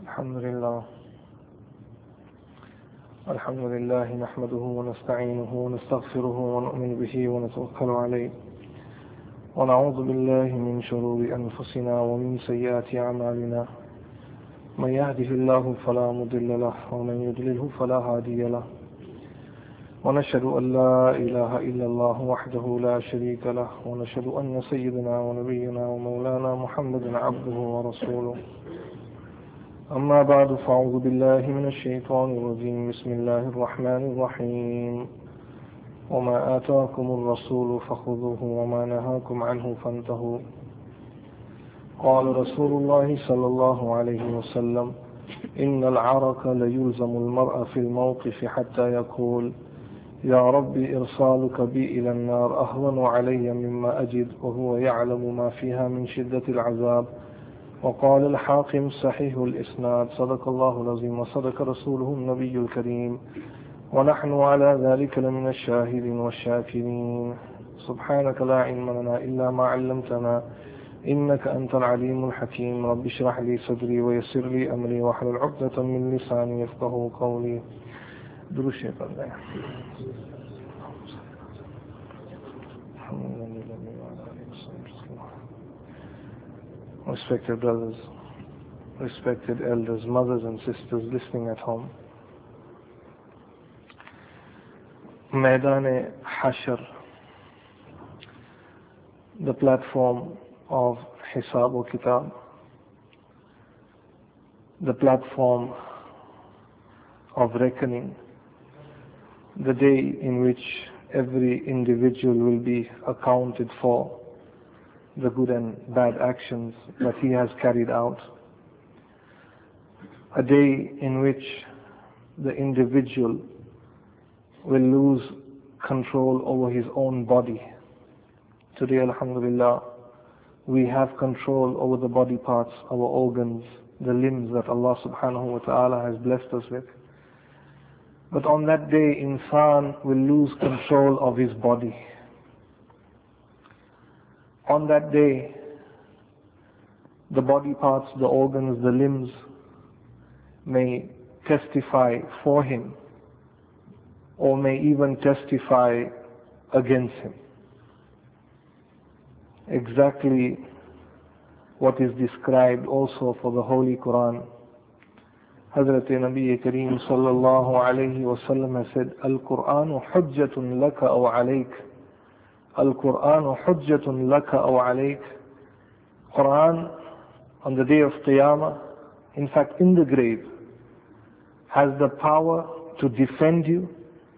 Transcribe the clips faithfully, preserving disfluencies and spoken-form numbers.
الحمد لله الحمد لله نحمده ونستعينه ونستغفره ونؤمن به ونتوكل عليه ونعوذ بالله من شرور أنفسنا ومن سيئات أعمالنا من يهده الله فلا مضل له ومن يضلله فلا هادي له ونشهد أن لا إله إلا الله وحده لا شريك له ونشهد أن سيدنا ونبينا ومولانا محمد عبده ورسوله أما بعد فأعوذ بالله من الشيطان الرجيم بسم الله الرحمن الرحيم وما آتاكم الرسول فخذوه وما نهاكم عنه فانتهوا قال رسول الله صلى الله عليه وسلم إن العرق ليلزم المرء في الموقف حتى يقول يا رب إرسالك بي إلى النار أهون علي مما أجد وهو يعلم ما فيها من شدة العذاب وقال الحاكم صحيح الإسناد صدق الله العظيم وصدق رسوله النبي الكريم ونحن على ذلك لمن الشاهدين والشاكرين سبحانك لا علم لنا إلا ما علمتنا إنك أنت العليم الحكيم رب اشرح لي صدري ويسر لي أمري واحلل عقدة من لساني يفقهوا قولي درود شيخ الله Respected brothers, respected elders, mothers and sisters listening at home. Maidan Hashr, the platform of Hisab wa Kitab, the platform of reckoning, the day in which every individual will be accounted for the good and bad actions that he has carried out. A day in which the individual will lose control over his own body. Today, alhamdulillah, we have control over the body parts, our organs, the limbs that Allah subhanahu wa ta'ala has blessed us with. But on that day, insan will lose control of his body. On that day, the body parts, the organs, the limbs may testify for him or may even testify against him. Exactly what is described also for the Holy Quran. Hazrat Nabi Kareem sallallahu alayhi wa sallam has said, Al-Qur'anu hujjatun laka aw alayk. Al-Qur'anu hujjatun laka aw alayk. Quran on the day of Qiyamah, in fact in the grave, has the power to defend you.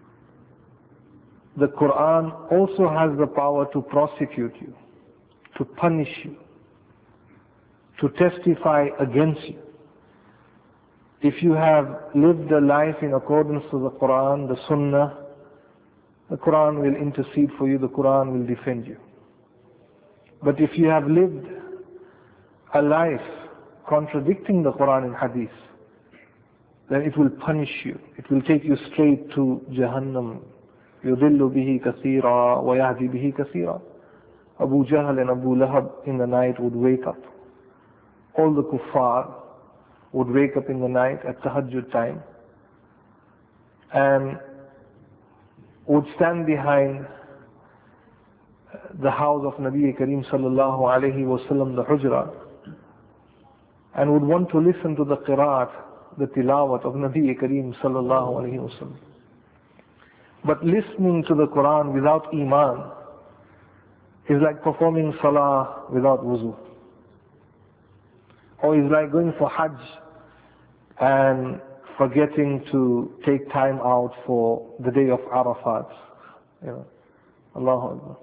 The Quran also has the power to prosecute you, to punish you, to testify against you. If you have lived a life in accordance to the Quran, the Sunnah, the Quran will intercede for you, the Quran will defend you. But if you have lived a life contradicting the Quran and Hadith, then it will punish you. It will take you straight to Jahannam. يُضِلُّ بِهِ كَثِيرًا وَيَهْدِي بِهِ كَثِيرًا. Abu Jahl and Abu Lahab in the night would wake up. All the kuffar would wake up in the night at tahajjud time and would stand behind the house of Nabi Kareem sallallahu alayhi wa sallam, the hujra, and would want to listen to the qiraat, the tilawat of Nabi Kareem sallallahu alayhi wa sallam. But listening to the Quran without iman is like performing salah without wuzu. Or is like going for hajj and forgetting to take time out for the day of Arafat. You know, Allahu Akbar.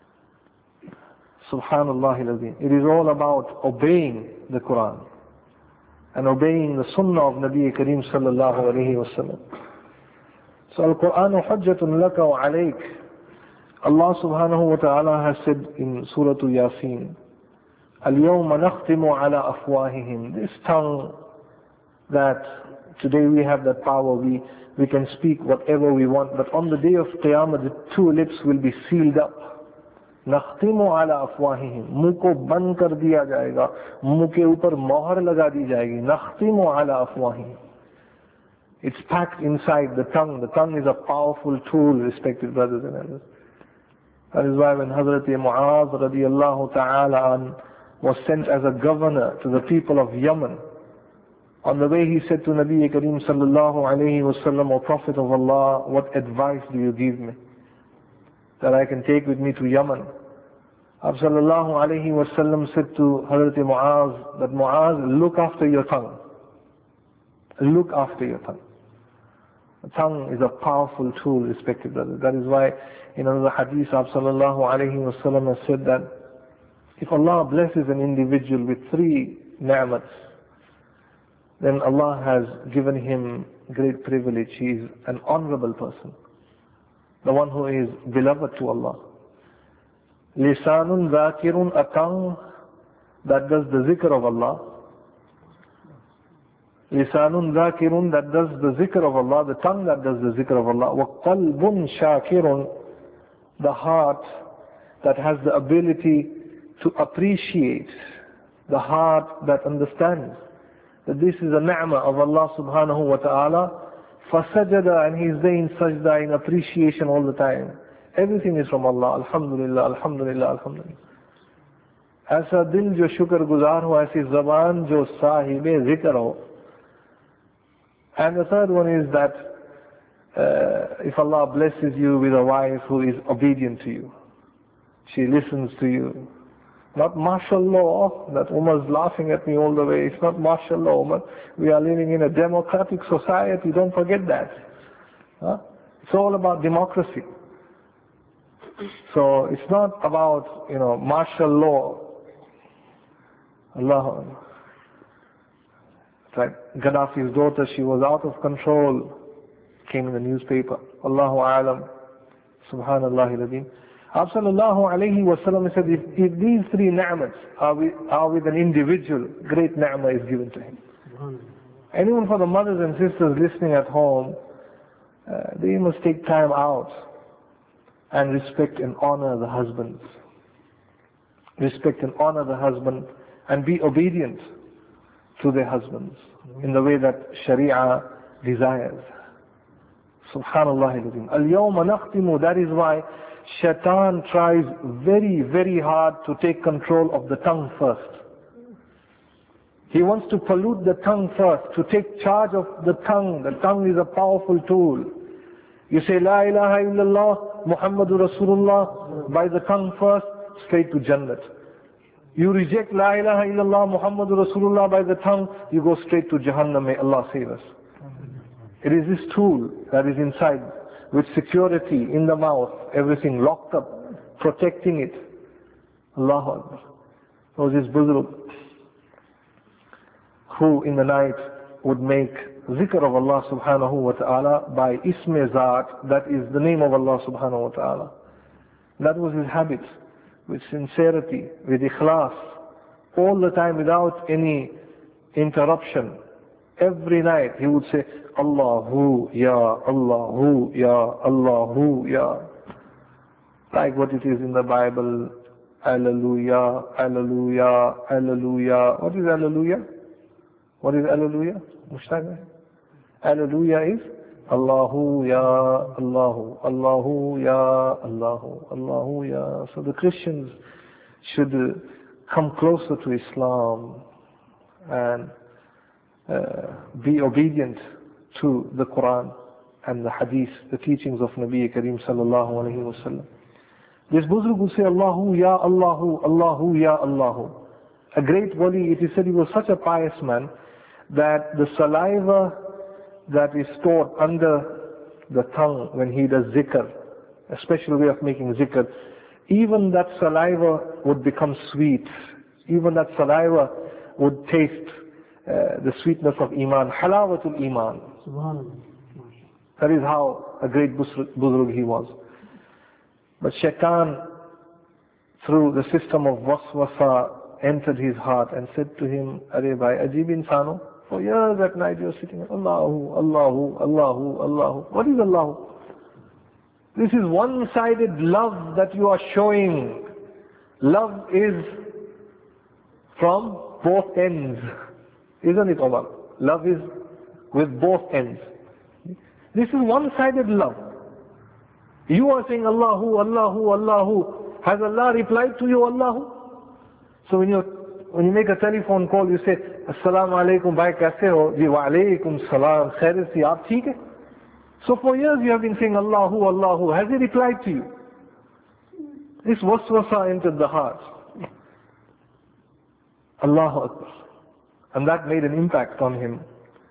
Subhanallah al-Azim. It is all about obeying the Quran and obeying the Sunnah of Nabi Kareem sallallahu alayhi wa sallam. So Al-Qur'anu hujjatun laka wa alayk. Allah subhanahu wa ta'ala has said in Surah Yasin, Al-yawma nakhtimu ala afwahihim. This tongue that today we have that power, we, we can speak whatever we want, but on the day of Qiyamah the two lips will be sealed up. नख्तिमु अला अफवाहिहिम, मुंह को बंद कर दिया जाएगा, मुंह के ऊपर मोहर लगा दी जाएगी. नख्तिमु अला अफवाहिहिम. It's packed inside the tongue. The tongue is a powerful tool, respected brothers and sisters. That is why when Hazrat Mu'adh radiallahu ta'ala an was sent as a governor to the people of Yemen, on the way he said to Nabi Kareem sallallahu alayhi wa sallam, O Prophet of Allah, what advice do you give me that I can take with me to Yemen? Abd sallallahu alayhi wa sallam said to Hazrat Mu'adh that, Mu'adh, look after your tongue. Look after your tongue. The tongue is a powerful tool, respected brothers. That is why in another hadith, Abd sallallahu alayhi wa sallam has said that if Allah blesses an individual with three ni'mats, then Allah has given him great privilege. He is an honorable person, the one who is beloved to Allah. Lisanun zakirun, a tongue that does the zikr of Allah. Lisanun zakirun, that does the zikr of Allah, the tongue that does the zikr of Allah. Wa qalbun shakirun, the heart that has the ability to appreciate, the heart that understands that this is a ni'mah of Allah subhanahu wa ta'ala. Fasajada, and he is there in sajda, in appreciation all the time. Everything is from Allah. Alhamdulillah, alhamdulillah, alhamdulillah. Aisa dil jo shukr guzar ho, aisi zaban jo sahibe zikr ho. And the third one is that uh, if Allah blesses you with a wife who is obedient to you, she listens to you. Not mashallah, that Umar's laughing at me all the way. It's not mashallah, Umar. We are living in a democratic society, don't forget that. Huh? It's all about democracy. So it's not about, you know, mashallah. Allah. It's like Gaddafi's daughter, she was out of control. Came in the newspaper. Allahu alam. Subhanallah al-Azim. Abd sallallahu alayhi wa sallam said, if, if these three ni'mats are with, are with an individual, great ni'mah is given to him. And even for the mothers and sisters listening at home, uh, they must take time out and respect and honor the husbands. Respect and honor the husband and be obedient to their husbands in the way that Sharia desires. Subhanallah al-Azim. Al-yawma nakhtimu, that is why Shaitan tries very, very hard to take control of the tongue first. He wants to pollute the tongue first, to take charge of the tongue. The tongue is a powerful tool. You say La ilaha illallah, Muhammadur Rasulullah, by the tongue first, straight to Jannat. You reject La ilaha illallah, Muhammadur Rasulullah by the tongue, you go straight to Jahannam. May Allah save us. It is this tool that is inside, with security in the mouth, everything locked up, protecting it. Allahu Akbar. There was this Buzruk who in the night would make zikr of Allah subhanahu wa ta'ala by Isme Zat, that is the name of Allah subhanahu wa ta'ala. That was his habit, with sincerity, with ikhlas, all the time without any interruption. Every night he would say, Allahu Ya, Allahu Ya, Allahu Ya. Like what it is in the Bible, Alleluia, Alleluia, Alleluia. What is Alleluia? What is Alleluia? Mushtaq. Alleluia is Allahu Ya, Allahu, Allahu Ya, Allahu, Allahu Ya. So the Christians should come closer to Islam and uh, be obedient to the Quran and the Hadith, the teachings of Nabi Kareem sallallahu alayhi wa sallam. This Buzruk would say, Allahu Ya, Allahu, Allahu Ya, Allahu. A great wali, it is said he was such a pious man that the saliva that is stored under the tongue when he does zikr, a special way of making zikr, even that saliva would become sweet. Even that saliva would taste uh, the sweetness of Iman, halawatul Iman. That is how a great Buzrug he was. But Shaitan, through the system of waswasa, entered his heart and said to him, Are bhai, ajib insano, for years at night you're sitting, Allahu, Allahu, Allahu, Allahu. What is Allahu? This is one-sided love that you are showing. Love is from both ends. Isn't it, Omar? Love is with both ends. This is one-sided love. You are saying Allahu, Allahu, Allahu. Has Allah replied to you, Allahu? So when you when you make a telephone call, you say, Assalamu alaikum, bhai kaise ho? Ji wa alaikum salam, khair si, aap theek hai? So for years you have been saying Allahu, Allahu. Has He replied to you? This waswasa entered the heart. Allahu Akbar. And that made an impact on him.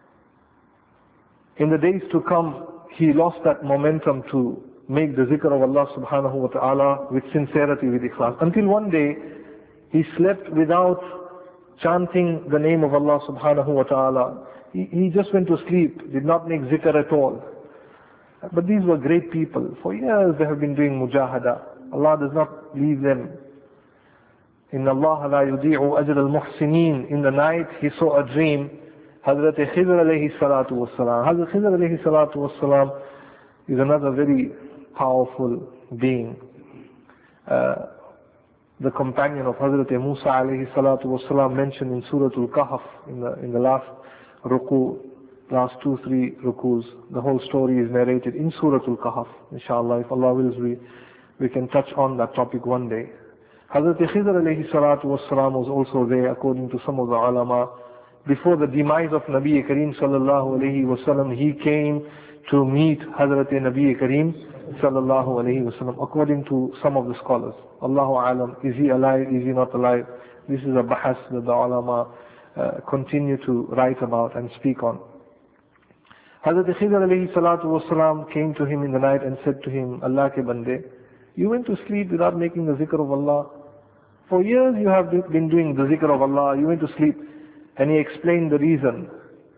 In the days to come, he lost that momentum to make the zikr of Allah subhanahu wa ta'ala with sincerity, with ikhlas. Until one day, he slept without chanting the name of Allah subhanahu wa ta'ala. He, he just went to sleep, did not make zikr at all. But these were great people. For years they have been doing mujahada. Allah does not leave them. Inna Allah la yudi'u ajr al-muhsinin. In the night he saw a dream. Hazrat Khidr alayhi salatu wassalam. Hazrat Khidr alayhi salatu wassalam is another very powerful being. Uh, the companion of Hazrat Musa alayhi salatu wassalam mentioned in Surah Al-Kahf in the, in the last ruku, last two, three rukus. The whole story is narrated in Surah Al-Kahf. Inshallah, if Allah wills, we, we can touch on that topic one day. Hazrat Khidr alayhi salatu wassalam was also there, according to some of the ulama. Before the demise of Nabi Kareem sallallahu alayhi wasallam, he came to meet Hazrat Nabi Kareem sallallahu alayhi wasallam, according to some of the scholars. Allahu alam, is he alive, is he not alive? This is a bahas that the ulama uh, continue to write about and speak on. Hazrat Khidr alayhi salatu wasalam came to him in the night and said to him, Allah ke bande, you went to sleep without making the zikr of Allah. For years you have been doing the zikr of Allah, you went to sleep. And he explained the reason,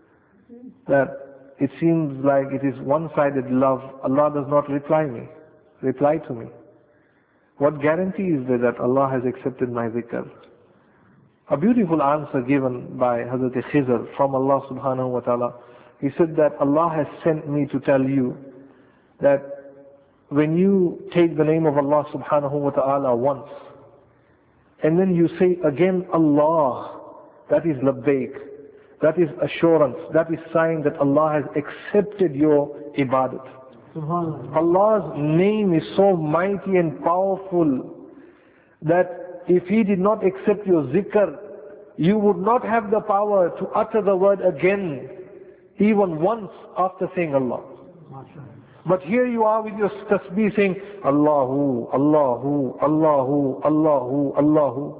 that it seems like it is one-sided love. Allah does not reply me, reply to me. What guarantee is there that Allah has accepted my zikr? A beautiful answer given by Hazrat Khidr from Allah subhanahu wa ta'ala. He said that Allah has sent me to tell you that when you take the name of Allah subhanahu wa ta'ala once, and then you say again Allah, that is labbaik, that is assurance, that is sign that Allah has accepted your ibadat. Allah's name is so mighty and powerful that if He did not accept your zikr, you would not have the power to utter the word again, even once after saying Allah. But here you are with your tasbih saying Allahu, Allahu, Allahu, Allahu, Allahu.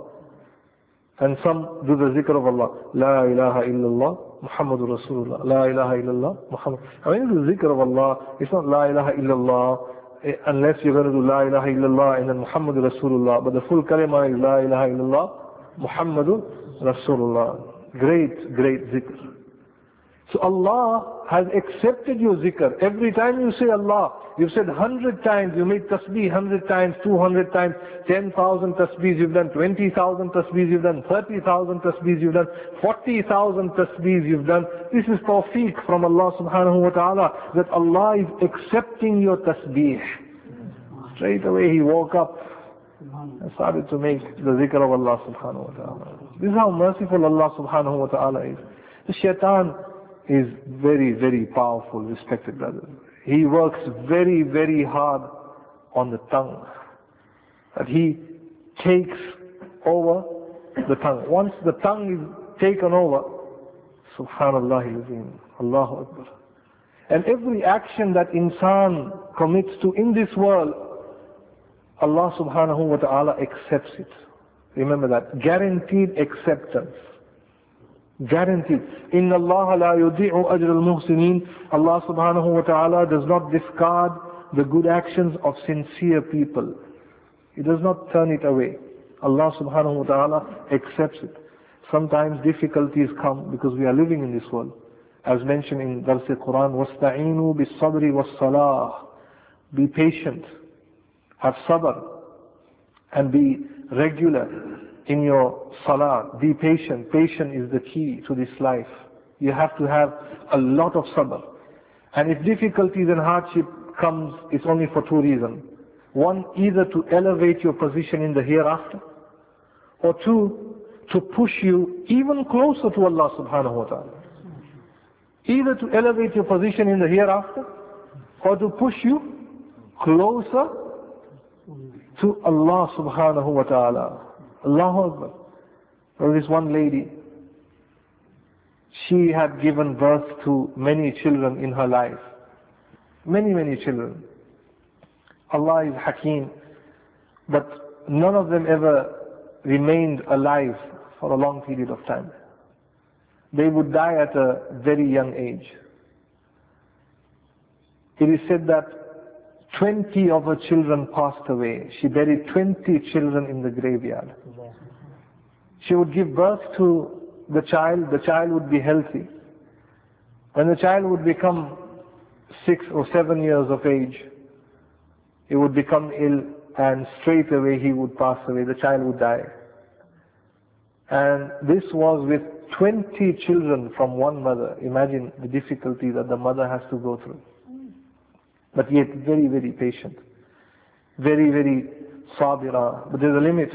And some do the zikr of Allah. La ilaha illallah, Muhammadur Rasulullah. La ilaha illallah, Muhammad. When you do the zikr of Allah, it's not La ilaha illallah, unless you're going to do La ilaha illallah and then Muhammadur Rasulullah. But the full kalima is La ilaha illallah, Muhammadur Rasulullah. Great, great zikr. So Allah has accepted your zikr. Every time you say Allah, you've said hundred times, you made tasbih hundred times, two hundred times, ten thousand tasbihs you've done, twenty thousand tasbihs you've done, thirty thousand tasbihs you've done, forty thousand tasbihs you've done. This is tawfiq from Allah subhanahu wa ta'ala, that Allah is accepting your tasbih. Straight away he woke up and started to make the zikr of Allah subhanahu wa ta'ala. This is how merciful Allah subhanahu wa ta'ala is. The shaitan is very, very powerful, respected brothers. He works very, very hard on the tongue. That he takes over the tongue. Once the tongue is taken over, subhanallah, Allahu Akbar. And every action that insan commits to in this world, Allah subhanahu wa ta'ala accepts it. Remember that. Guaranteed acceptance. Guaranteed. Inna Allah la yudi'u ajr al-muhsinin. Allah subhanahu wa ta'ala does not discard the good actions of sincere people. He does not turn it away. Allah subhanahu wa ta'ala accepts it. Sometimes difficulties come because we are living in this world. As mentioned in Dars al-Quran, وَاسْتَعِينُوا بِالصَّبْرِ وَالصَّلَاةِ. Be patient. Have sabr. And be regular in your salah. Be patient. Patience is the key to this life. You have to have a lot of sabr. And if difficulties and hardship comes, it's only for two reasons. One, either to elevate your position in the hereafter, or two, to push you even closer to Allah subhanahu wa ta'ala. Either to elevate your position in the hereafter, or to push you closer to Allah subhanahu wa ta'ala. Allahu Akbar. There was this one lady, she had given birth to many children in her life. Many, many children. Allah is Hakeem, but none of them ever remained alive for a long period of time. They would die at a very young age. It is said that twenty of her children passed away. She buried twenty children in the graveyard. She would give birth to the child, the child would be healthy. When the child would become six or seven years of age, he would become ill and straight away he would pass away, the child would die. And this was with twenty children from one mother. Imagine the difficulty that the mother has to go through. But yet very, very patient. Very, very sabira. But there's a limit.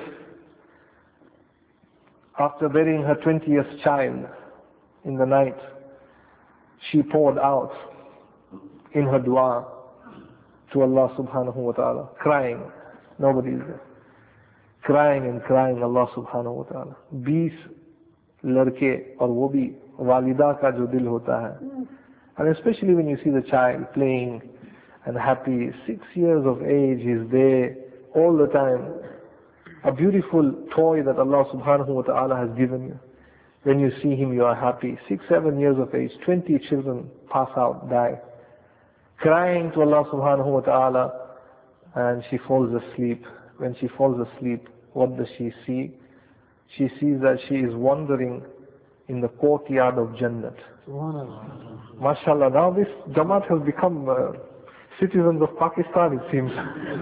After burying her twentieth child in the night, she poured out in her dua to Allah subhanahu wa ta'ala, crying. Nobody is there. Crying and crying Allah subhanahu wa ta'ala. बीस लड़के और वो भी वालिदा का जो दिल होता है. And especially when you see the child playing and happy, six years of age, he's there all the time. A beautiful toy that Allah subhanahu wa ta'ala has given you. When you see him, you are happy. Six, seven years of age, twenty children pass out, die. Crying to Allah subhanahu wa ta'ala, and she falls asleep. When she falls asleep, what does she see? She sees that she is wandering in the courtyard of Jannat. MashaAllah, now this Jamaat has become uh, citizens of Pakistan, it seems.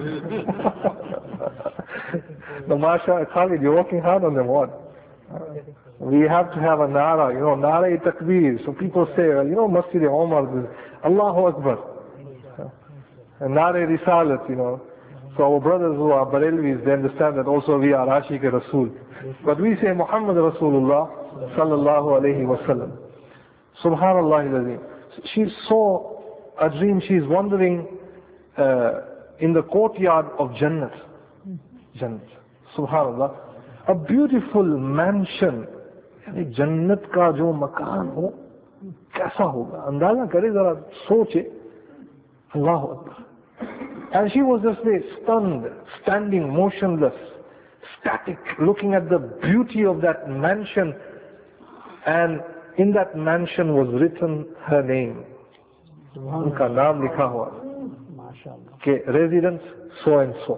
No, MashaAllah, Khalid, you're working hard on them, what? We have to have a nara, you know, nara takbir. So people say, well, you know, Masjid Omar, Allahu Akbar. And nara risalat, you know. So our brothers who are Barelvis, they understand that also we are Ashik Rasul. But we say Muhammad Rasulullah sallallahu alayhi wa sallam. Subhanallah al-Azim. She saw a dream, she is wandering uh, in the courtyard of Jannat. Jannat. Subhanallah. A beautiful mansion. Jannat ka jo makaan ho, kaisa hoga? Andaza kare zara, soche. Allahu Akbar. And she was just there, stunned, standing motionless, static, looking at the beauty of that mansion. And in that mansion was written her name. Unka naam likha hua. Okay, residence so and so.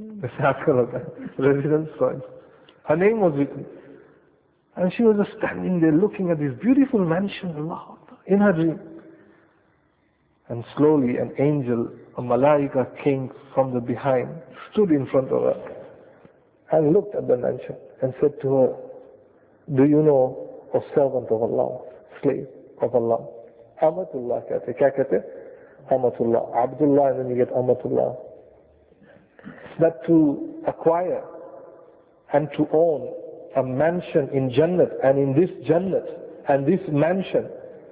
Residence so and so. Her name was written. And she was just standing there looking at this beautiful mansion, Allah, in her dream. And slowly an angel, a malaika, came from the behind, stood in front of her, and looked at the mansion and said to her, do you know a servant of Allah, slave of Allah? Amatullah kehte. Kya kehte? Amatullah. Abdullah, and then you get Amatullah. That to acquire and to own a mansion in Jannat, and in this Jannat and this mansion,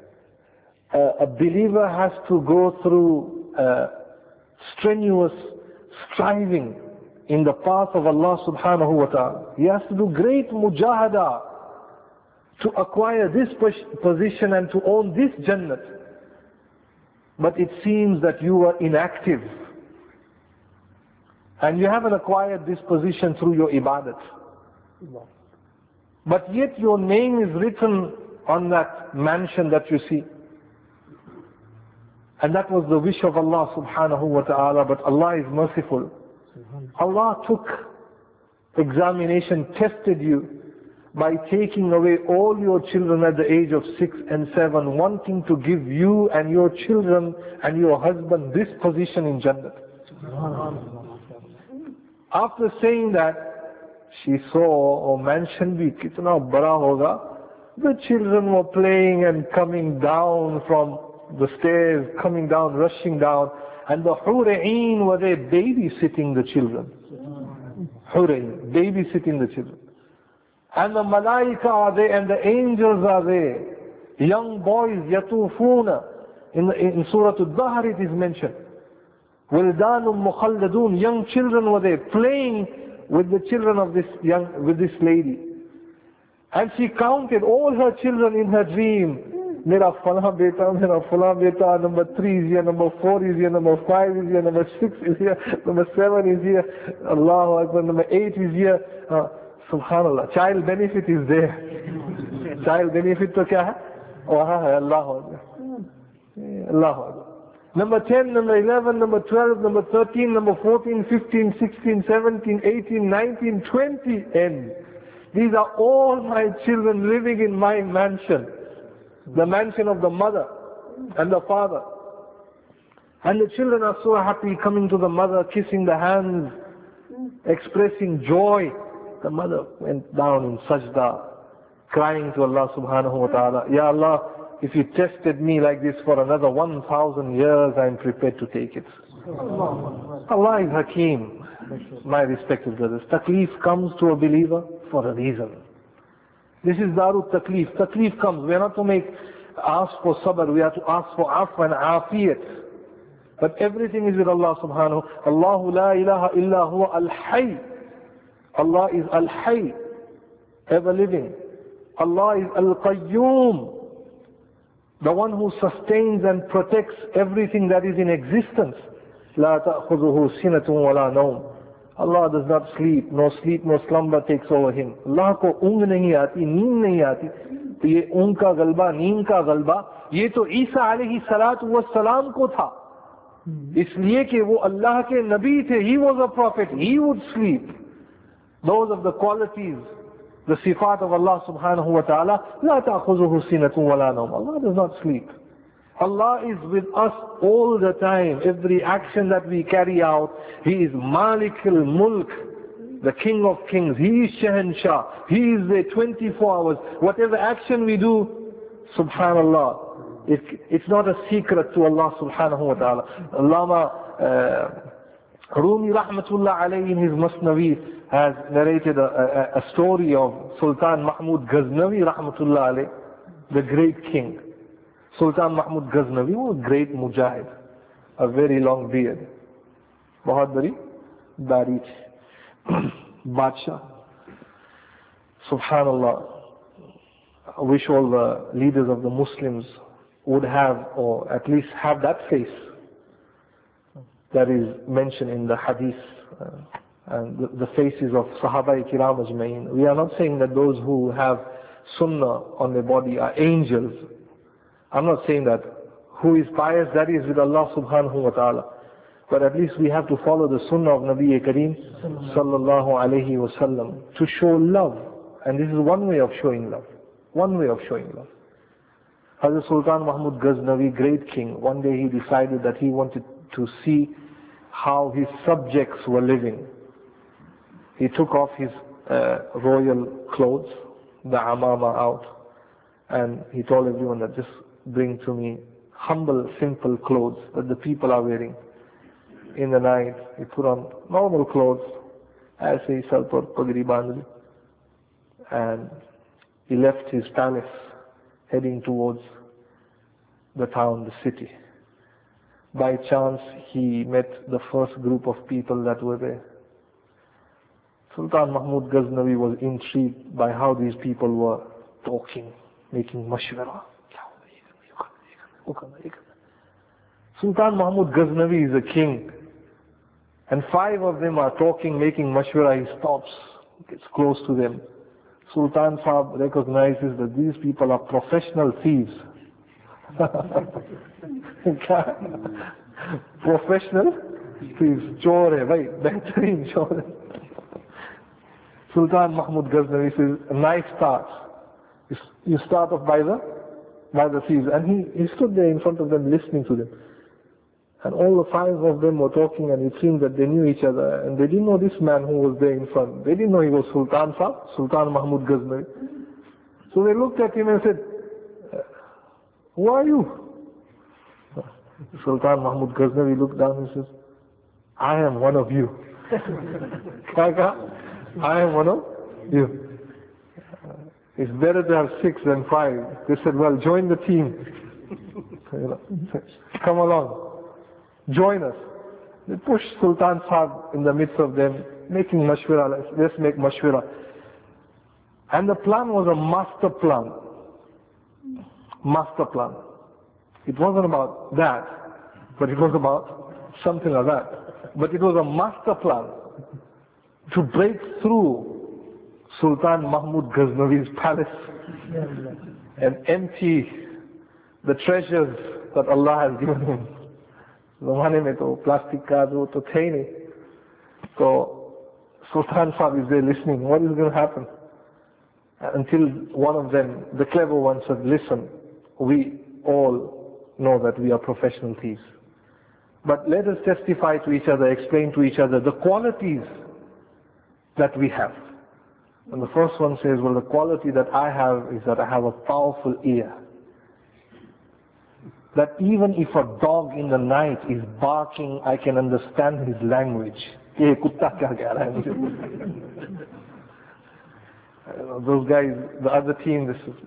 uh, a believer has to go through uh, strenuous striving in the path of Allah subhanahu wa ta'ala. He has to do great mujahada to acquire this position and to own this Jannat. But it seems that you are inactive and you haven't acquired this position through your ibadat. But yet your name is written on that mansion that you see. And that was the wish of Allah subhanahu wa ta'ala, but Allah is merciful. Allah took examination, tested you by taking away all your children at the age of six and seven, wanting to give you and your children and your husband this position in Jannah. After saying that, she saw, oh mansion bhi kitna bada hoga. The children were playing and coming down from the stairs, coming down, rushing down, and the Hura'een were there babysitting the children. Hura'een, babysitting the children. And the malaika are there and the angels are there. Young boys, yatufuna. In, the, in Surah Al-Dahr it is mentioned. Wildanum mukhalladun, young children were there playing with the children of this young, with this lady. And she counted all her children in her dream. Mera fala beta, mera fala beta, number three is here, number four is here, number five is here, number six is here, number seven is here, Allahu Akbar, number eight is here. Uh, Subhanallah, child benefit is there. Child benefit to kya hai? Waha hai, Allahu Akbar. Allahu Akbar. Number ten, number eleven, number twelve, number thirteen, number fourteen, fifteen, sixteen, seventeen, eighteen, nineteen, twenty, end. These are all my children living in my mansion. The mansion of the mother and the father. And the children are so happy coming to the mother, kissing the hands, expressing joy. The mother went down in sajda, crying to Allah subhanahu wa ta'ala, Ya Allah, if you tested me like this for another one thousand years, I am prepared to take it. Allah is Hakeem, my respected brothers. Taklif comes to a believer for a reason. This is Darut Taklif. Taklif comes. We are not to make, ask for sabr, we are to ask for afwa and afiyat. But everything is with Allah subhanahu. Allahu la ilaha illa huwa al-hayy. Allah is al-hayy, ever living. Allah is al-qayyum, the one who sustains and protects everything that is in existence. La ta'khudhuhu sinatun wa la nawm. Allah does not sleep, no sleep, no slumber takes over him. Allah ko ung nahi aati, neend nahi aati. To ye ung ka galba, neend ka galba, ye to Isa alayhi salatu was salam ko tha. Isliye ke wo Allah ke nabi the, he was a prophet, he would sleep. Those of the qualities, the sifat of Allah subhanahu wa ta'ala, la ta'khuzuhu sinatun wa la nawm. Allah does not sleep. Allah is with us all the time. Every action that we carry out, He is Malik al-Mulk, the King of Kings. He is Shahanshah. He is there twenty-four hours. Whatever action we do, subhanallah, it, it's not a secret to Allah subhanahu wa ta'ala. Allama uh, Rumi rahmatullah alayhi in his Masnavi has narrated a, a, a story of Sultan Mahmud Ghaznavi rahmatullah alayhi, the great king. Sultan Mahmud Ghaznavi was a great mujahid, a very long beard. Bahut bari dari Badshah. Subhanallah. I wish all the leaders of the Muslims would have, or at least have that face that is mentioned in the hadith, uh, and the, the faces of Sahaba Kiram Ajmain. We are not saying that those who have sunnah on their body are angels. I'm not saying that. Who is pious, that is with Allah subhanahu wa ta'ala. But at least we have to follow the sunnah of Nabi Kareem sallallahu alayhi wa sallam to show love. And this is one way of showing love. One way of showing love. Hazrat Sultan Mahmud Ghaznavi, great king, one day he decided that he wanted to see how his subjects were living. He took off his uh, royal clothes, the amama out, and he told everyone that just bring to me humble, simple clothes that the people are wearing. In the night, he put on normal clothes, as he salpar pagri bandli, and he left his palace, heading towards the town, the city. By chance, he met the first group of people that were there. Sultan Mahmud Ghaznavi was intrigued by how these people were talking, making mashwara. Sultan Mahmud Ghaznavi is a king, and five of them are talking, making mashwara. He stops, gets close to them. Sultan Sahab recognizes that these people are professional thieves. Professional thieves. Chor hai, bhai, behtareen chor hai. Sultan Mahmud Ghaznavi says, a nice start. You start off by the by the thieves. And he, he stood there in front of them listening to them. And all the five of them were talking, and it seemed that they knew each other. And they didn't know this man who was there in front. They didn't know he was Sultan Sahab, Sultan Mahmud Ghaznavi. So they looked at him and said, who are you? Sultan Mahmud Ghaznavi looked down and says, I am one of you. I am one of you. It's better to have six than five. They said, well, join the team. You know, come along. Join us. They pushed Sultan Sahib in the midst of them, making mashwara. Let's, let's make mashwara. And the plan was a master plan. Master plan. It wasn't about that, but it was about something like that. But it was a master plan to break through Sultan Mahmud Ghaznavi's palace and empty the treasures that Allah has given him. Zamane mein to plastic ka jo to the nahi. So Sultan Sahib is there listening. What is going to happen? Until one of them, the clever one, said, listen, we all know that we are professional thieves. But let us testify to each other, explain to each other the qualities that we have. And the first one says, well, the quality that I have is that I have a powerful ear. That even if a dog in the night is barking, I can understand his language. Ye kutta kya keh raha hai? Those guys, the other team, this is...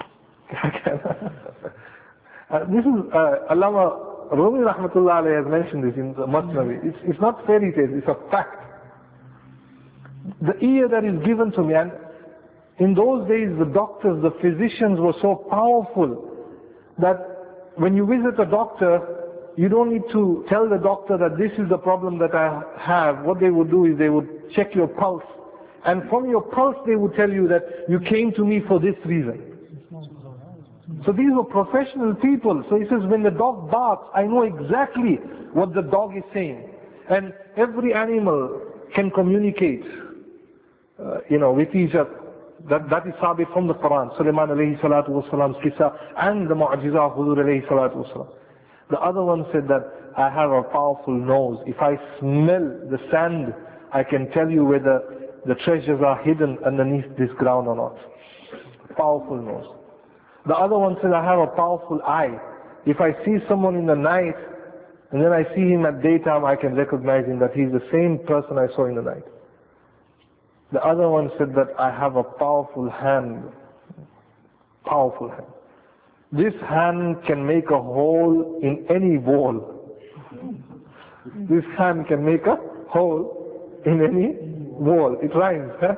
uh, this is, uh, Allama Rumi Rahmatullah Alayhi has mentioned this in the Masnavi. It's, it's not fairy tale, it's a fact. The ear that is given to me, and in those days the doctors, the physicians were so powerful that when you visit a doctor, you don't need to tell the doctor that this is the problem that I have. What they would do is they would check your pulse, and from your pulse they would tell you that you came to me for this reason. So these were professional people. So he says, when the dog barks, I know exactly what the dog is saying. And every animal can communicate, uh, you know, with each other. That, that is sabit from the Quran, Sulaiman alayhi salatu wasalam's qissa, and the mu'jiza of Hudur alayhi salatu wasalam. The other one said that I have a powerful nose. If I smell the sand, I can tell you whether the treasures are hidden underneath this ground or not. Powerful nose. The other one said I have a powerful eye. If I see someone in the night, and then I see him at daytime, I can recognize him that he's the same person I saw in the night. The other one said that I have a powerful hand. Powerful hand. This hand can make a hole in any wall. This hand can make a hole in any wall. It rhymes, huh?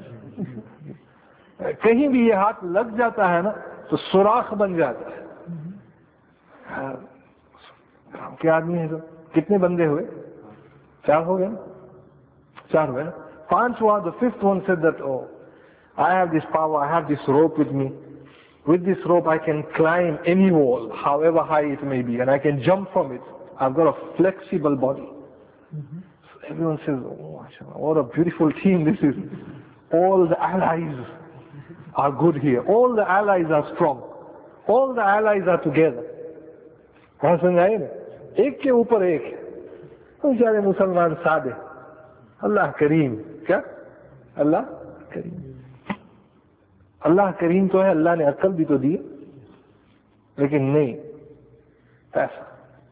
कहीं भी ये हाथ लग जाता है ना तो सुराख बन जाता है. क्या आदमी है? कितने बंदे हुए? चार हो गए? चार हुए ना? Panchwa, the fifth one said that, oh, I have this power, I have this rope with me. With this rope I can climb any wall, however high it may be, and I can jump from it. I've got a flexible body. Mm-hmm. So everyone says, oh, what a beautiful team this is. All the allies are good here. All the allies are strong. All the allies are together. वहाँ समझाए ना? एक के ऊपर एक है. बेचारे मुसलमान सादे. अल्लाह करीम. क्या? अल्लाह करीम. अल्लाह करीम तो है, अल्लाह ने अक्ल भी तो दी, लेकिन नहीं पैसा.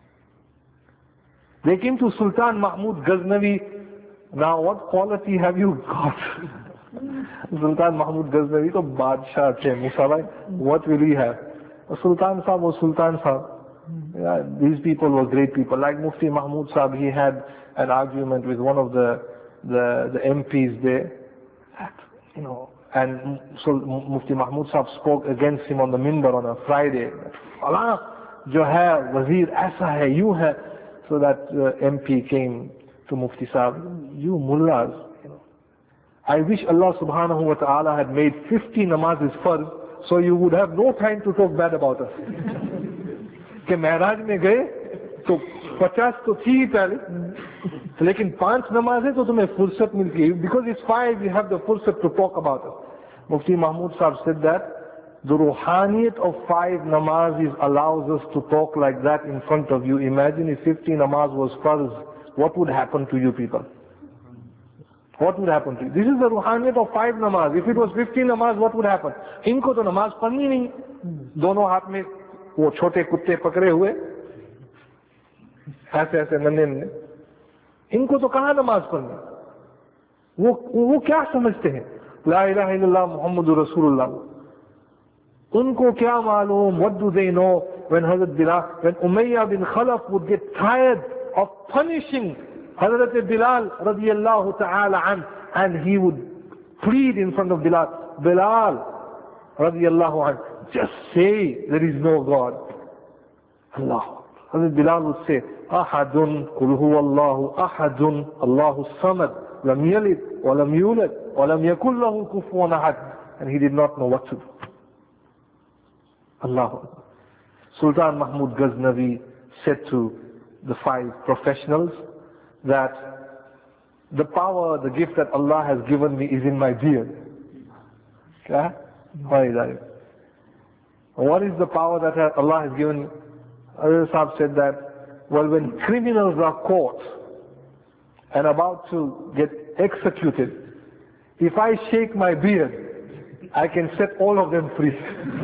They came to Sultan Mahmud Ghaznavi. Now what quality have you got? Sultan Mahmud Ghaznavi to Badshah थे. Musa bhai, what will he have? Sultan Sahib was Sultan Sahib. Yeah, these people were great people. Like Mufti Mahmud Sahib, he had an argument with one of the the, the M Ps there. You know, and so Mufti Mahmud Sahib spoke against him on the minbar on a Friday. Allah, jo hai, wazir aisa hai, you hai. So that uh, M P came to Mufti Sahib, you mullahs, you know, I wish Allah subhanahu wa ta'ala had made fifty namazes farz, so you would have no time to talk bad about us. कि महराज में गए तो पचास तो थी ही पहले, लेकिन पांच नमाजें तो तुम्हें फुर्सत मिलती है. Because it's five, you have the fursat to talk about it. Mufti Mahmud Sahib said that the ruhaniyat of five namazes allows us to talk like that in front of you. Imagine if fifty namaz was farz, what would happen to you people? What would happen to you? This is the ruhaniyat of five namaz. If it was fifty namaz, what would happen? इनको तो नमाज पढ़नी नहीं. दोनों हाथ में वो छोटे कुत्ते पकड़े हुए, ऐसे ऐसे नन्हे नन्हे, इनको तो कहाँ नमाज पढ़नी? वो वो क्या समझते हैं? ला इलाहा इल्लल्लाह मुहम्मदुर रसूलुल्लाह. Unko kya maloom, what do they know? When Hazrat Bilal, when Umayyah bin Khalaf would get tired of punishing Hazrat Bilal radiyallahu ta'ala an, and he would plead in front of Bilal, Bilal radiyallahu an, just say there is no God. Allah. Hazrat Bilal would say, Ahadun, Qul huwa Allahu Ahadun, Allahu Samad, Lam Yalid, wa Lam Yulad, wa Lam yakul lahu kufuwan ahad. And he did not know what to do. Allah. Sultan Mahmud Ghaznavi said to the five professionals that the power, the gift that Allah has given me is in my beard. Okay? Why is that? What is the power that Allah has given? Hazrat Sahib said that, well, when criminals are caught and about to get executed, if I shake my beard, I can set all of them free.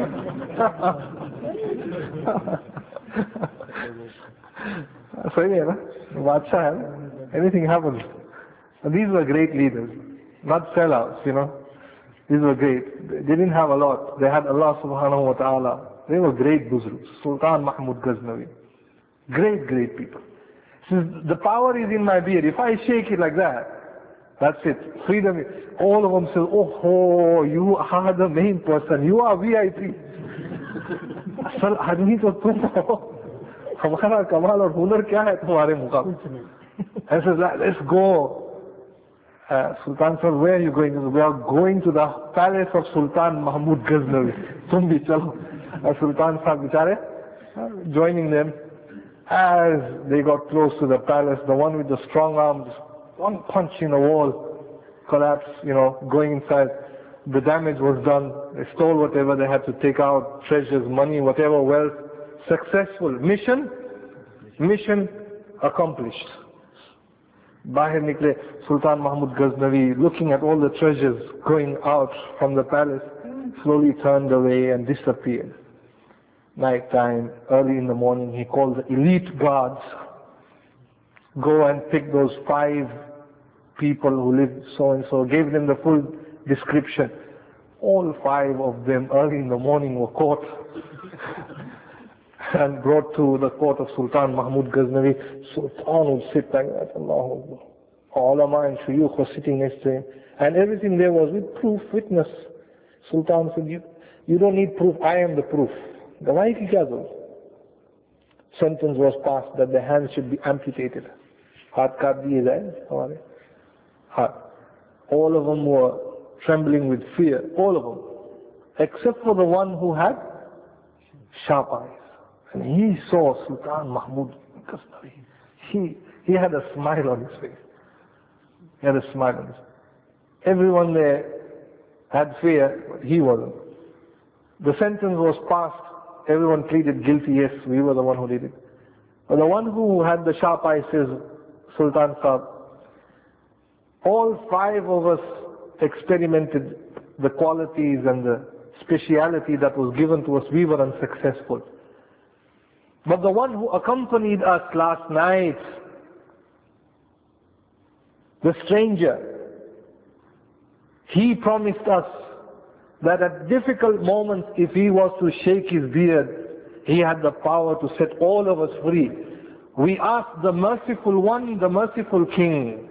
So yeah, anything happens. And these were great leaders, not sellouts, you know. These were great. They didn't have a lot. They had Allah subhanahu wa ta'ala. They were great buzrugs. Sultan Mahmud Ghaznavi. Great, great people. Since the power is in my beard, if I shake it like that, that's it. Freedom. All of them say, oh, oh, you are the main person. You are V I P. Asal आदमी तो तुम हो. हमारा कमाल और हुनर क्या है तुम्हारे मुकाबले? And says, let's go. Uh, Sultan said, where are you going? We are going to the palace of Sultan Mahmud Ghaznavi. Tum bhi chalo. Uh, Sultan Sahib bichare, uh, joining them. As they got close to the palace, the one with the strong arms, one punch in the wall, collapsed, you know, going inside. The damage was done. They stole whatever they had to take out, treasures, money, whatever, wealth. Successful. Mission? Mission accomplished. Bahir nikle, Sultan Mahmud Ghaznavi, looking at all the treasures going out from the palace, slowly turned away and disappeared. Night time, early in the morning, he called the elite guards. Go and pick those five people who lived so and so, gave them the full description. All five of them early in the morning were caught and brought to the court of Sultan Mahmud Ghaznavi. Sultan would sit like that, Allahu Akbar. Ulama and shuyukh were sitting next to him. And everything there was with proof, witness. Sultan said, you, you don't need proof, I am the proof. Gawai ki kya zarurat? Sentence was passed that the hands should be amputated. Haath kaat diye jaye hamare. Haath. All of them were trembling with fear, all of them, except for the one who had sharp eyes. And he saw Sultan Mahmud Ghaznavi. He, he had a smile on his face. He had a smile on his face. Everyone there had fear, but he wasn't. The sentence was passed. Everyone pleaded guilty. Yes, we were the one who did it. But the one who had the sharp eyes says, Sultan Sahib, all five of us experimented the qualities and the speciality that was given to us. We were unsuccessful. But the one who accompanied us last night, the stranger, he promised us that at difficult moments, if he was to shake his beard, he had the power to set all of us free. We asked the merciful one, the merciful king,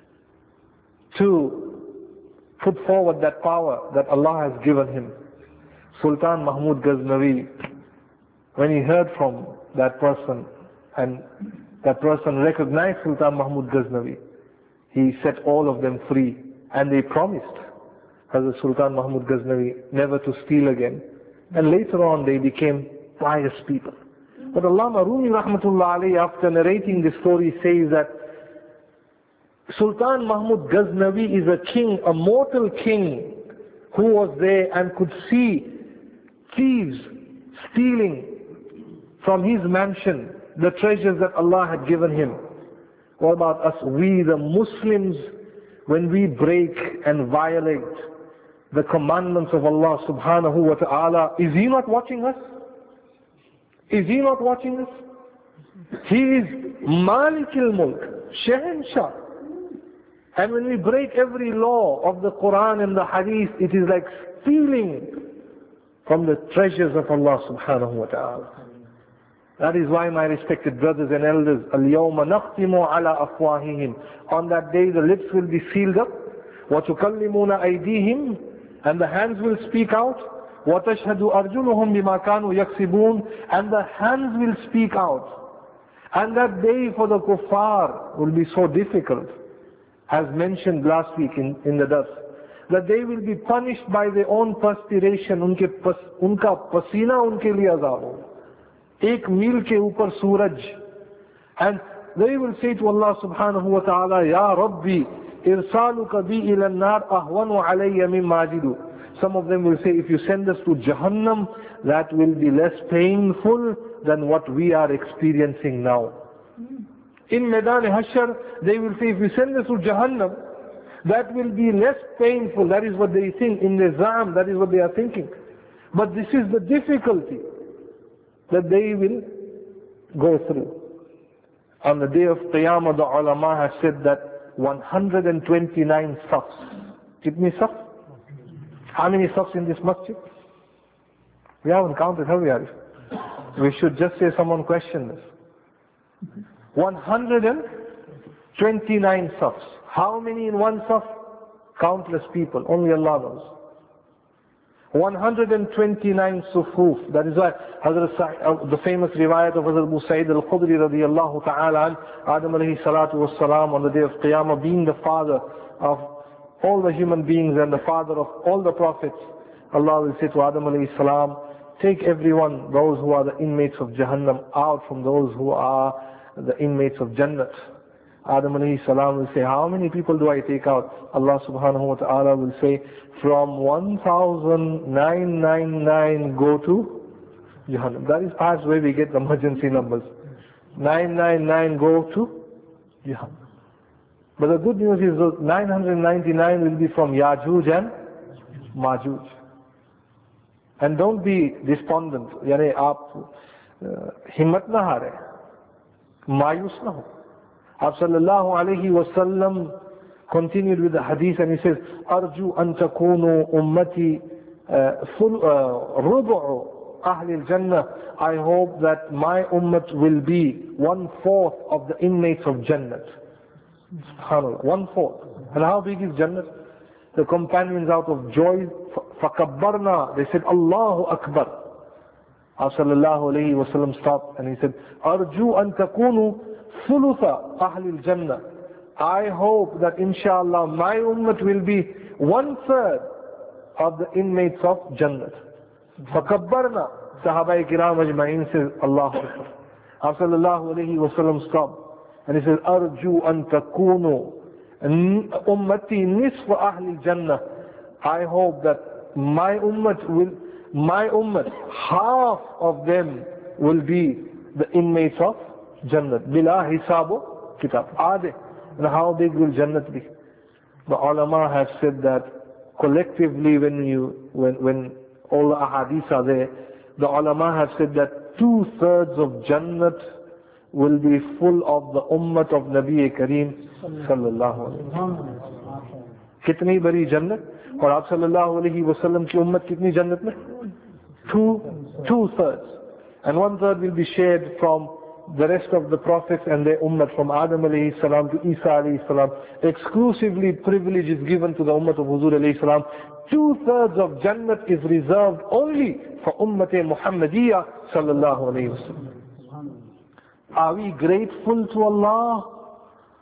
to put forward that power that Allah has given him. Sultan Mahmud Ghaznavi, when he heard from that person, and that person recognized Sultan Mahmud Ghaznavi, he set all of them free. And they promised Hazrat Sultan Mahmud Ghaznavi never to steal again. And later on they became pious people. But Allama Rumi Rahmatullah alayhi, after narrating this story, says that Sultan Mahmud Ghaznavi is a king, a mortal king, who was there and could see thieves stealing from his mansion the treasures that Allah had given him. What about us, we the Muslims, when we break and violate the commandments of Allah subhanahu wa ta'ala, is He not watching us? Is He not watching us? He is Malik al-Mulk, Shahanshah. And when we break every law of the Quran and the Hadith, it is like stealing from the treasures of Allah subhanahu wa ta'ala. That is why, my respected brothers and elders, al-yawma naqtimu ala afwahihim. On that day the lips will be sealed up. Wa tukallimuna aydihim, and the hands will speak out. Wa tashhadu arjuluhum bima kanu yaksibun, and the hands will speak out. And that day for the kuffar will be so difficult, as mentioned last week in, in the dars, that they will be punished by their own perspiration. Unke pas, unka pasina unke liye azab hoga. Ek mil ke upar suraj. And they will say to Allah subhanahu wa ta'ala, Ya Rabbi, irsaluka bi ila an-nar ahwanu alayya mimma ajidu. Some of them will say, if you send us to Jahannam, that will be less painful than what we are experiencing now. In Maidan Hashar, they will say, if you send us to Jahannam, that will be less painful. That is what they think. In the Zam, that is what they are thinking. But this is the difficulty that they will go through. On the day of Qiyamah, the ulama have said that one hundred twenty-nine safs. Kitni safs? How many safs in this masjid? We haven't counted, have we, Arif? We should just say someone questioned this. one hundred twenty-nine safs. How many in one saf? Countless people. Only Allah knows. one hundred twenty-nine sufuf. That is why Hazrat Sa- the famous riwayat of Hazrat Abu Sa'id al-Khudri radiyallahu ta'ala, Adam alayhi salatu was salam, on the day of Qiyamah, being the father of all the human beings and the father of all the prophets, Allah will say to Adam alayhi salam, take everyone, those who are the inmates of Jahannam, out from those who are the inmates of Jannat. Adam alayhi salam will say, how many people do I take out? Allah subhanahu wa ta'ala will say, from one thousand nine hundred ninety-nine go to Jahannam. That is perhaps where we get the emergency numbers. nine hundred ninety-nine go to Jahannam. But the good news is that nine hundred ninety-nine will be from Yajuj and Majuj. And don't be despondent. Yani aap himmat na hare, mayus na ho. Aap sallallahu alayhi wa sallam continued with the hadith and he says, Arju an takunu ummati rubu'u ahli al-jannah. I hope that my ummat will be one fourth of the inmates of Jannat. SubhanAllah, one fourth. And how big is Jannat? The companions out of joy, fakabbarna, they said, Allahu Akbar. Aap sallallahu alayhi wa sallam stopped and he said, Arju an takunu thulutha ahli al-jannah. I hope that inshallah my ummah will be one third of the inmates of Jannat. Fakabbarna. Sahaba kiram ajma'in says, Allahu Akbar. Aap sallallahu alayhi wa sallam stopped and he says, Arju an takunu ummati nisfa ahli al-jannah. I hope that my ummah will, my ummah, half of them will be the inmates of Jannat. Bila hisabu kitab. Ade. And how big will Jannat be? The ulama have said that collectively when you, when, when all the ahadith are there, the ulama have said that two thirds of Jannat will be full of the ummah of Nabi Kareem sallallahu alayhi wa sallam. Kitni bari Jannat? Aur aap sallallahu alayhi wa sallam ki ummah kitni Jannat mein? Two, two thirds. And one third will be shared from the rest of the prophets and their ummah, from Adam alayhi salam to Isa alayhi salam. Exclusively privilege is given to the ummah of Huzur alayhi salam. Two thirds of Jannat is reserved only for ummah Muhammadiyya sallallahu alayhi wa sallam. Are we grateful to Allah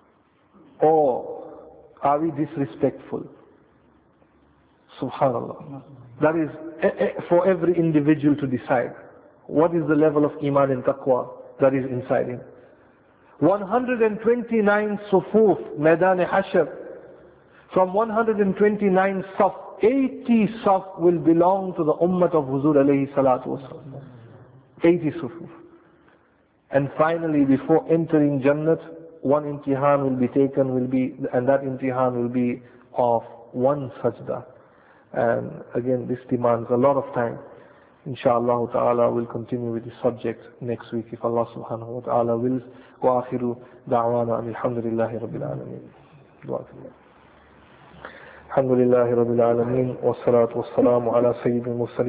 or are we disrespectful? Subhanallah. That is for every individual to decide. What is the level of iman and taqwa that is inside him? one hundred twenty-nine sufuf, Maidan Hashar. From one hundred twenty-nine saf, eighty saf will belong to the ummah of Huzur alayhi salatu wasalam. eighty sufuf. And finally, before entering Jannat, one imtihan will be taken, will be, and that imtihan will be of one sajda. And again, this demands a lot of time. Inshallah ta'ala we'll continue with this subject next week if Allah subhanahu wa ta'ala wills. Wa akhiru da'wana alhamdulillahi rabbil alameen. Dua fillah. Alhamdulillahi rabbil alameen. Wa salatu wa salamu ala sayyidil mursaleen.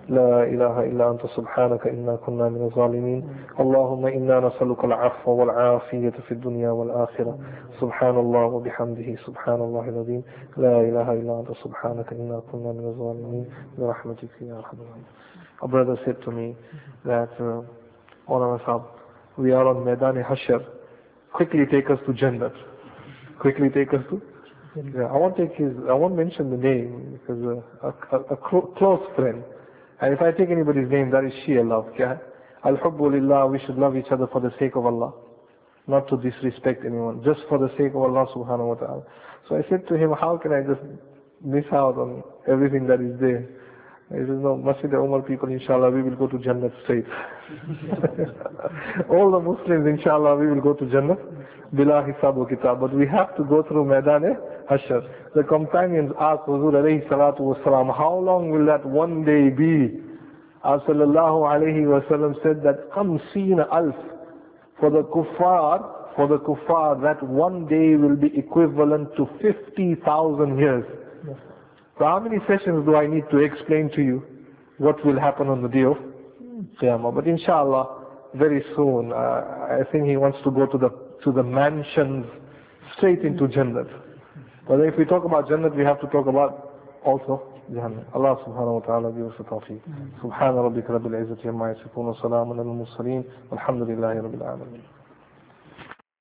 لا إله إلا أنت سبحانك إنا كنا من الظالمين اللهم إنا نسألك العفو والعافية في الدنيا والآخرة سبحان الله وبحمده سبحان الله العظيم لا إله إلا أنت سبحانك إنا كنا من الظالمين برحمتك يا أرحم الراحمين. A brother said to me that uh, all of us are, we are on Maidan Hashr, quickly take us to Jannat. Quickly take us to yeah, I won't take his, I won't mention the name because uh, a, a, a clo- close friend. And if I take anybody's name, that is sheer love. Yeah? Al-Hubbu Lillah, we should love each other for the sake of Allah. Not to disrespect anyone, just for the sake of Allah subhanahu wa ta'ala. So I said to him, how can I just miss out on everything that is there? He says, no, Masjid Umar people, inshallah, we will go to Jannah straight. All the Muslims, inshallah, we will go to Jannah. Bila hisab wa kitab. But we have to go through Maidan Hashr. The companions asked Huzur alayhi salatu wasalam, how long will that one day be? As sallallahu alayhi wa sallam said that, khamseen alf. For the kuffar, for the kuffar, that one day will be equivalent to fifty thousand years. So how many sessions do I need to explain to you what will happen on the day of Qiyamah? But inshallah, very soon, uh, I think he wants to go to the to the mansions straight into Jannat. But if we talk about Jannat, we have to talk about also Jahannam. Allah subhanahu wa ta'ala give us the tawfiq. Subhana rabbika rabbil izzati amma yasifun wa salamun ala al-mursaleen walhamdulillahi rabbil alamin.